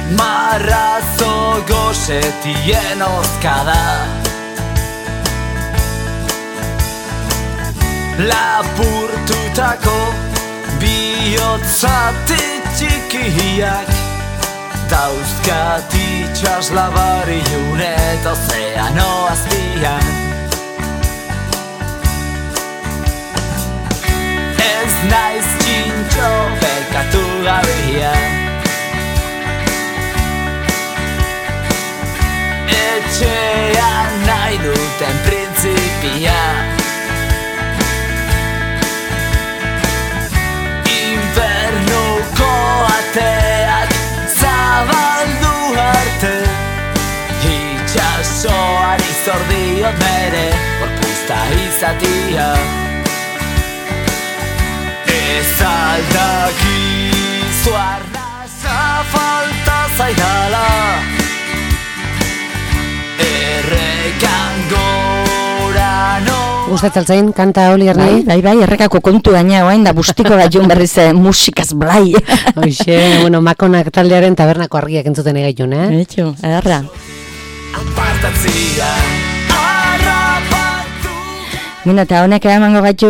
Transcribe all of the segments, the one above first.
marrazo gozetien ozkada. Lapurtutako bihotzati txikiak dauzkat itxaslabari junet ozeano azpian. Ez naiz txintxo bekatu gabea, etxean nahi duten printzipia. Infernuko ateak zabaldu arte, itxasoari zordiot bere gorpuzta izatia. Ez aldakizu arnaza falta zaidala, errekan gorano. Gustatzen kanta Oliver nahi? Bai, errekako kontu gaina orain da bustiko da jon berriz musikaz blai. Hoxe, bueno, Makonak taldearen tabernako argiak entzuten egaitun, Etxo, ederra. Apartatzia, harrapatu. Bueno, eta honek emango gaitu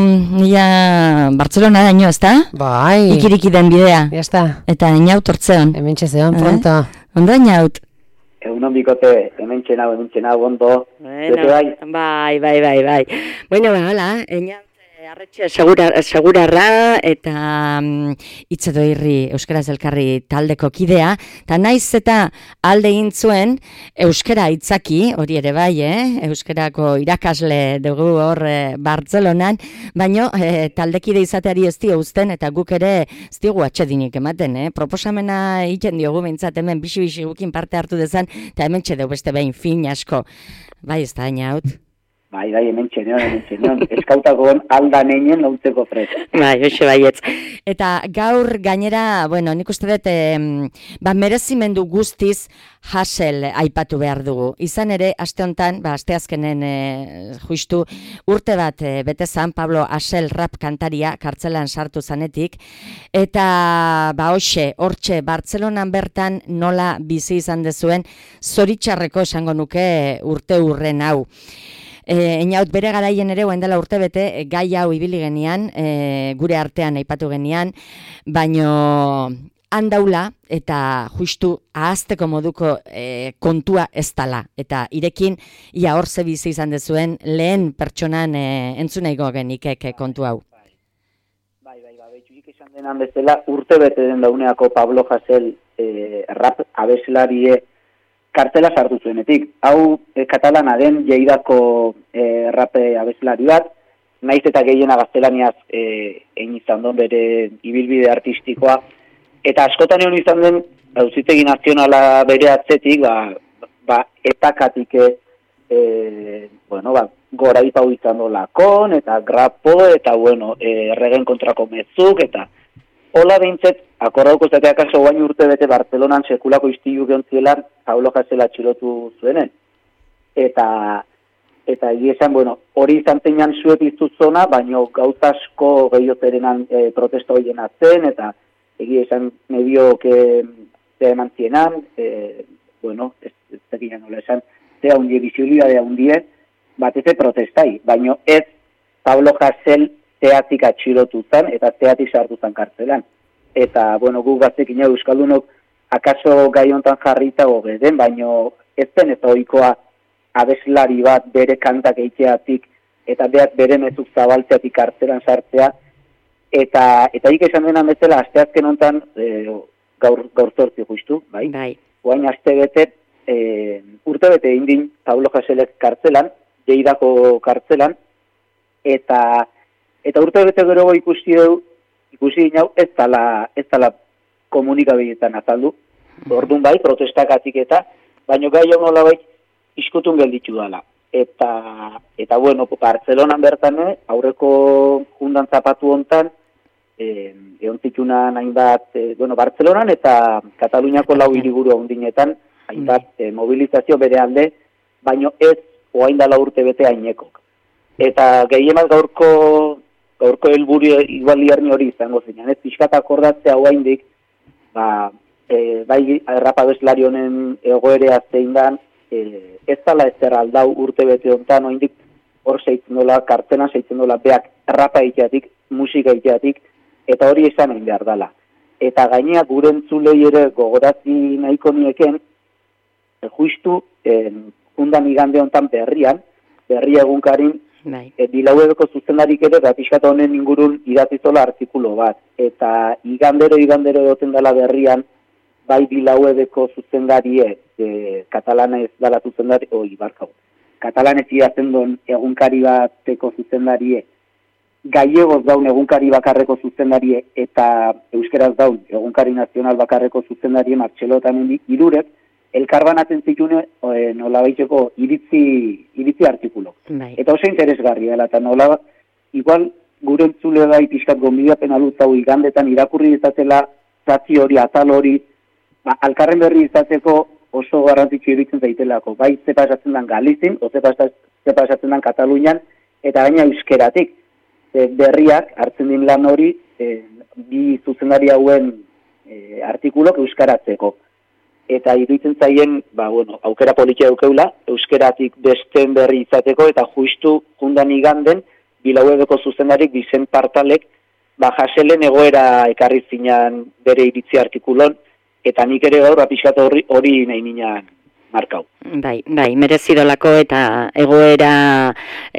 nila Bartzelona daño, ezta? Bai. Ikiriki den bidea. Ya está. Eta inaut hortzeon. Hemen txezeon, pronto. Ondo inaut? Egunon bikote, hemen txenau, ondo. Bai. Bueno, hola, inaut arretxe segurarra eta Itzedo Irri Euskaraz Elkarri taldeko kidea, eta naiz eta alde intzuen euskara itzaki, hori ere bai, euskarako irakasle dugu hor Bartzelonan, baino taldekide izateari ez dio uzten, eta guk ere ez diogu atxedinik ematen, proposamena egiten diogu behintzat hemen bixi gukin parte hartu dezan, eta hemen txedeu beste behin fin asko. Bai, ez da, inaut? Bai, hemen txenion. Eskautakoan aldan einen lautzeko prez. Bai, hoxe baietz. Eta gaur gainera, bueno, nik uste dut, merezimendu guztiz Hassel aipatu behar dugu. Izan ere, aste honetan, asteazkenen justu, urte bat betezan Pablo Hassel rap kantaria kartzelan sartu zanetik, eta hortxe, Bartzelonan bertan nola bizi izan dezuen, zoritxarreko esango nuke urte urren hau. Inaut bere garaien ere oen dela urte bete gai hau ibili genian, gure artean aipatu genian, baino handaula eta justu ahazteko moduko kontua ez dala. Eta irekin, ia hor ze bizi izan dezuen, lehen pertsonan entzuneigo genikek kontu hau. Bai, betxuik izan denan bezala, urte bete den dauneako Pablo Hassel rap abeslarie kartela sartu zuenetik. Hau katalana den Lleidako rape abeslari bat, naiz eta gehiena gaztelaniaz egin izan den bere ibilbide artistikoa, eta askotan egon izan den Auzitegi Nazionala bere atzetik, etakatik gora ipau izan dolakon, eta grapo, eta erregen kontrako mezuk, eta hola behintzet, akordauko zateak aso guain urte bete Bartzelonan sekulako istilu gehontziela Pablo Hassel atxilotu zuenen. Eta esan, hori izan zeinan zuet izuzona, baino gauzasko gehioterenan protesta horien atzen, eta egia esan medio eman zienan, ez zekinan nola esan, zea hundie, biziolidadea hundie, bateze protestai, baino ez Pablo Hassel zeatik atxilotu zen, eta zeatik sartu zen kartzelan. Eta, guk gaztekin euskaldunok akaso gai hontan jarritago geden, baino ez zen ez ohikoa abeslari bat bere kantak eiteatik, eta bere mezuk zabaltzeatik kartzelan sartzea, eta ik esan dena bezala, asteazken hontan gaur zortzi justu, bai? Bai. Oain aste bete, urte bete indin Pablo Hasselek kartzelan, Lleidako kartzelan, eta urte bete gero ikusi ginau ez dala komunikabideetan azaldu. Orduan bai, protestakatik baino gai hau nolabait iskutun gelditu dala. Eta Bartzelonan bertan, aurreko jundan zapatu hontan, egon zitunan hainbat, Bartzelonan eta Kataluniako 4 hiriburu handinetan, hainbat mobilizazio bere alde, baino ez oain dala urte bete hainekok. Eta gehienak gaurko helburu igual liarni hori izango zinean, ez pixkat akordatzea oaindik, bai rap abeslari honen egoerea zein dan, ez dala ezer aldau urte bete hontan, oraindik hor seitzen dola, kartena seitzen dola, beak rapa egiteatik, musika egiteatik, eta hori esan egin behar dala. Eta gainea gure entzulei ere gogorazi nahiko nieken, justu jundan igande hontan berri egunkarin, Bilauebeko zuzendarik ere, pixkat honen ingurun idatzizola artikulo bat. Eta igandero egoten dela berrian, bai Bilauebeko zuzendarie, katalanez dala zuzendari, katalanez idatzen duen egunkari bateko zuzendarie, gallegoz daun egunkari bakarreko zuzendarie, eta euskeraz daun egunkari nazional bakarreko zuzendarie, Martxelo eta Mendi, irurek, elkarbanatzen zitune nola baiteko iritzi artikulo. Eta oso interesgarria dela, eta nola, igual gure entzule bai pixkat gonbidapen alutzau igandetan irakurri izatela zati hori, atal hori, alkarren berri izatzeko oso garrantzitsu iruditzen zaitelako. Bai ze pasatzen den Galizin, o ze pasatzen den Katalunian, eta gaina euskeratik. Berriak hartzen din lan hori, bi zuzendari hauen artikulok euskaratzeko. Eta iruditzen zaien, aukera politia daukeula, euskeratik besteen berri izateko, eta justu jundan iganden, Bilauebeko zuzendarik Bizent Partalek, Haselen egoera ekarri zinan bere iritzi artikulon, eta nik ere gaur apiskat hori nahi ninan markau. Bai, merezidolako eta egoera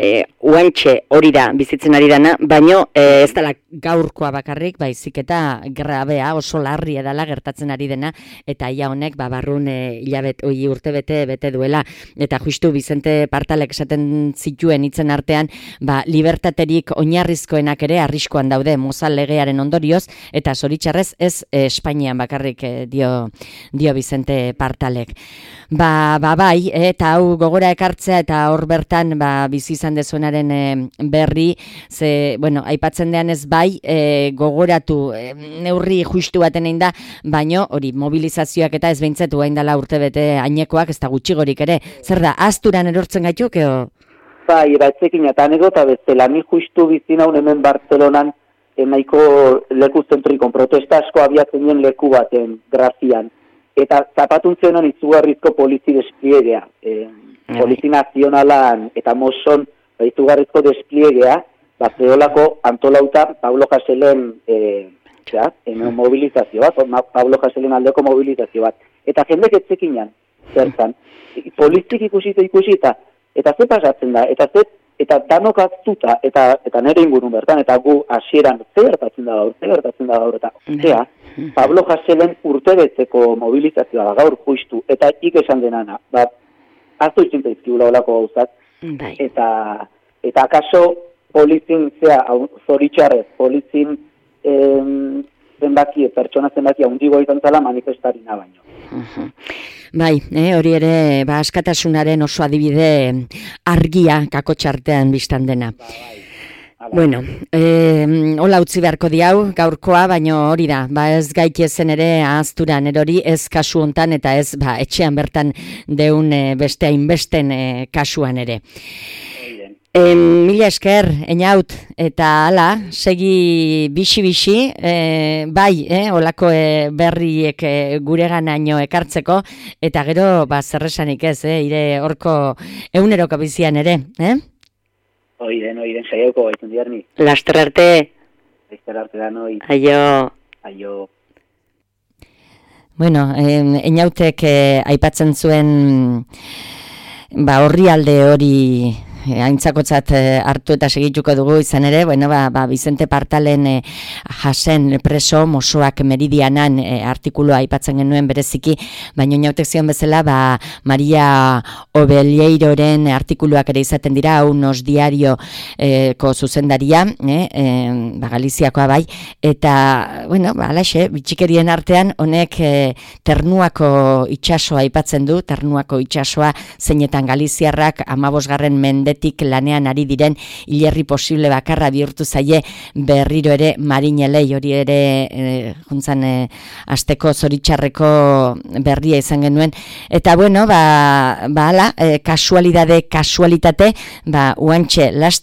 uantxe hori da bizitzen ari dana, baino ez dela gaurkoa bakarrik, baizik eta grabea oso larria dela gertatzen ari dena, eta ia honek barrun urte bete duela, eta justu Bizente Partalek esaten zituen hitzen artean, libertaterik oinarrizkoenak ere arriskoan daude Mozal legearen ondorioz, eta zoritxarrez ez Espainian bakarrik dio Bizente Partalek. Bai, eta hau gogora ekartzea eta hor bertan bizi izan dezuenaren berri, aipatzen dean ez bai, gogoratu neurri justu baten egin da, baino hori mobilizazioak eta ez behintzatu hain dela urte bete ainekoak, ez da gutxigorik ere. Zer da, asturan erortzen gaituk, edo? Bai, batzekin, eta anekdota bezala, ni justu bizi naun hemen Bartzelonan, nahiko leku zentrikon, protesta asko abiatzen duen leku baten grazian. Eta zapatuntzionan izugarrizko polizi despliegea. Polizi nazionalan eta Moson izugarrizko despliegea, zeolako antolauta Pablo Haselen mobilizazio bat, Pablo Haselen aldeko mobilizazio bat. Eta jendek etzekinan, zertan. Polizik ikusi eta ze pasatzen da, eta danok aztuta, eta nire ingurun bertan, eta gu hasieran ze gertatzen da gaur, eta Pablo Haselen urtebetzeko mobilizazioa da gaur justu, eta esan denana, aztu itxinta izkibula olako gauzak, eta akaso polizin, zoritxarrez, polizin pertsona zenbaki handigo izan zala manifestarina baino. Bai, hori ere askatasunaren oso adibide argia kakotxartean biztan dena. Bueno, hola utzi beharko diau gaurkoa, baino hori da, ez gaitiezen ere ahazturan erori, ez kasu hontan eta ez etxean bertan deun beste hainbesten kasuan ere. Mila esker, Einaut, eta hala, segi bixi, olako berriek gureganaino ekartzeko, eta gero, zerresanik ez, ire horko eguneroko bizian ere, Oiden, saiauko baitun diarni. Laster arte. Laster arte da noi. Aio. Bueno, Einautek aipatzen zuen orrialde hori aintzakotzat hartu eta segituko dugu izan ere, Bizente Partalen jasen preso Mosoak Meridianan artikuloa aipatzen genuen bereziki, baina Einautek zion bezala Maria Obeleiroren artikuluak ere izaten dira, unos diarioko zuzendaria, Galiziakoa bai, eta, alaxe, bitxikerien artean honek Ternuako itsasoa aipatzen du, Ternuako itsasoa zeinetan Galiziarrak 15. mendetik lanean ari diren hilerri posible bakarra bihurtu zaie berriro ere marinelei, hori ere juntzan asteko zoritxarreko berria izan genuen, eta kasualitate, uantxe laster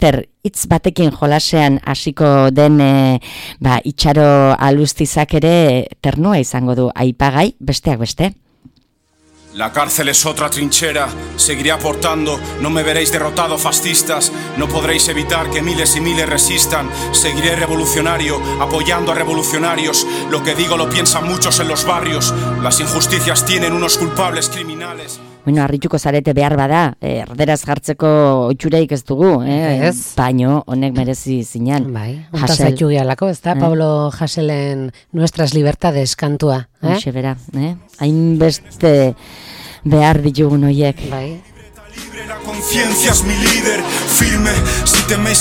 hitz batekin jolasean hasiko den Itxaro Alustizak ere ternua izango du aipagai, besteak beste. La cárcel es otra trinchera, seguiré aportando, no me veréis derrotado fascistas, no podréis evitar que miles y miles resistan, seguiré revolucionario, apoyando a revolucionarios, lo que digo lo piensan muchos en los barrios, las injusticias tienen unos culpables criminales. Bueno, harrituko zarete behar bada, erderaz jartzeko itxureik ez dugu, baino honek merezi zinan. Bai, untazaitu gehalako, ez da, Pablo Haselen Nuestras Libertades kantua. Hoxe bera, hainbeste behar ditugun horiek. Bai. La conciencia es mi líder, firme, si teméis